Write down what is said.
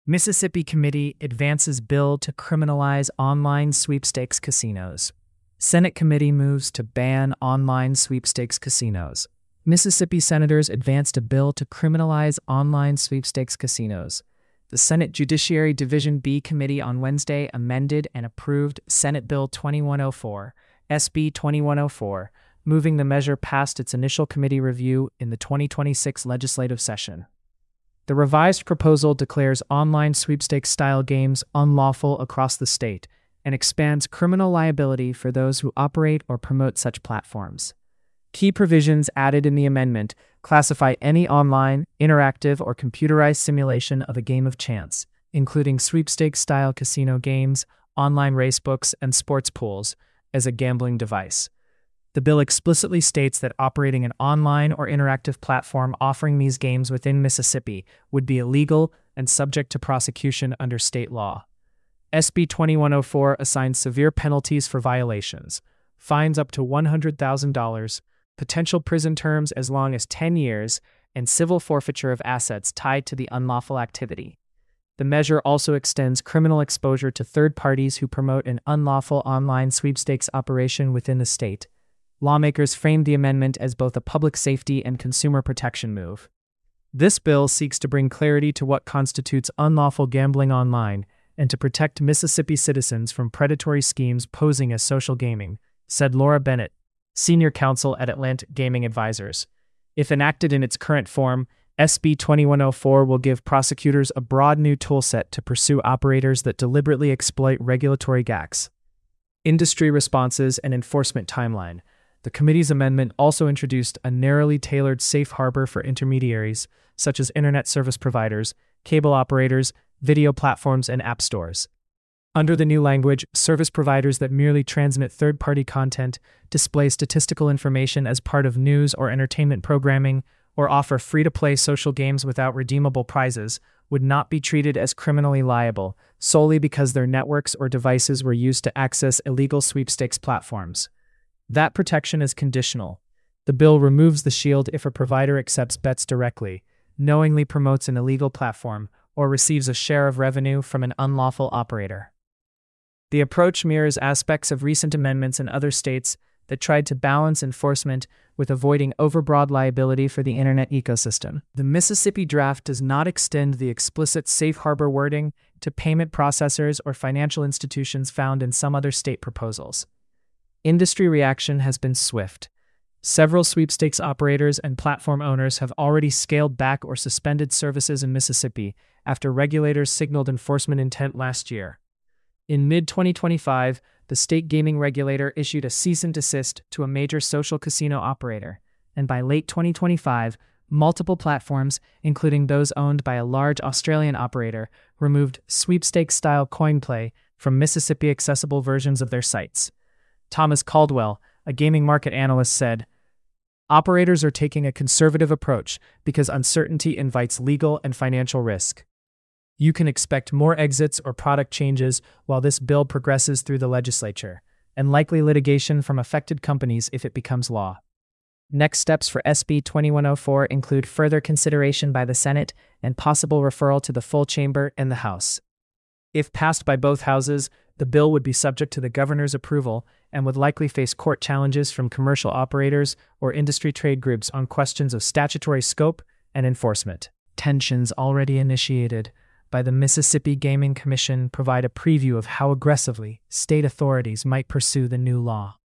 Mississippi Committee advances bill to criminalize online sweepstakes casinos. Senate Committee moves to ban online sweepstakes casinos. Mississippi senators advanced a bill to criminalize online sweepstakes casinos. The Senate Judiciary Division B Committee on Wednesday amended and approved Senate Bill 2104, SB 2104, moving the measure past its initial committee review in the 2026 legislative session. The revised proposal declares online sweepstakes-style games unlawful across the state and expands criminal liability for those who operate or promote such platforms. Key provisions added in the amendment classify any online, interactive, or computerized simulation of a game of chance, including sweepstakes-style casino games, online racebooks, and sports pools, as a gambling device. The bill explicitly states that operating an online or interactive platform offering these games within Mississippi would be illegal and subject to prosecution under state law. SB 2104 assigns severe penalties for violations, fines up to $100,000, potential prison terms as long as 10 years, and civil forfeiture of assets tied to the unlawful activity. The measure also extends criminal exposure to third parties who promote an unlawful online sweepstakes operation within the state. Lawmakers framed the amendment as both a public safety and consumer protection move. This bill seeks to bring clarity to what constitutes unlawful gambling online and to protect Mississippi citizens from predatory schemes posing as social gaming, said Laura Bennett, senior counsel at Atlantic Gaming Advisors. If enacted in its current form, SB 2104 will give prosecutors a broad new toolset to pursue operators that deliberately exploit regulatory gaps. Industry responses and enforcement timeline. The committee's amendment also introduced a narrowly tailored safe harbor for intermediaries, such as internet service providers, cable operators, video platforms, and app stores. Under the new language, service providers that merely transmit third-party content, display statistical information as part of news or entertainment programming, or offer free-to-play social games without redeemable prizes would not be treated as criminally liable solely because their networks or devices were used to access illegal sweepstakes platforms. That protection is conditional. The bill removes the shield if a provider accepts bets directly, knowingly promotes an illegal platform, or receives a share of revenue from an unlawful operator. The approach mirrors aspects of recent amendments in other states that tried to balance enforcement with avoiding overbroad liability for the internet ecosystem. The Mississippi draft does not extend the explicit safe harbor wording to payment processors or financial institutions found in some other state proposals. Industry reaction has been swift. Several sweepstakes operators and platform owners have already scaled back or suspended services in Mississippi after regulators signaled enforcement intent last year. In mid-2025, the state gaming regulator issued a cease and desist to a major social casino operator, and by late 2025, multiple platforms, including those owned by a large Australian operator, removed sweepstakes-style coin play from Mississippi-accessible versions of their sites. Thomas Caldwell, a gaming market analyst, said, "Operators are taking a conservative approach because uncertainty invites legal and financial risk. You can expect more exits or product changes while this bill progresses through the legislature, and likely litigation from affected companies if it becomes law." Next steps for SB 2104 include further consideration by the Senate and possible referral to the full chamber and the House. If passed by both houses, the bill would be subject to the governor's approval and would likely face court challenges from commercial operators or industry trade groups on questions of statutory scope and enforcement. Tensions already initiated by the Mississippi Gaming Commission provide a preview of how aggressively state authorities might pursue the new law.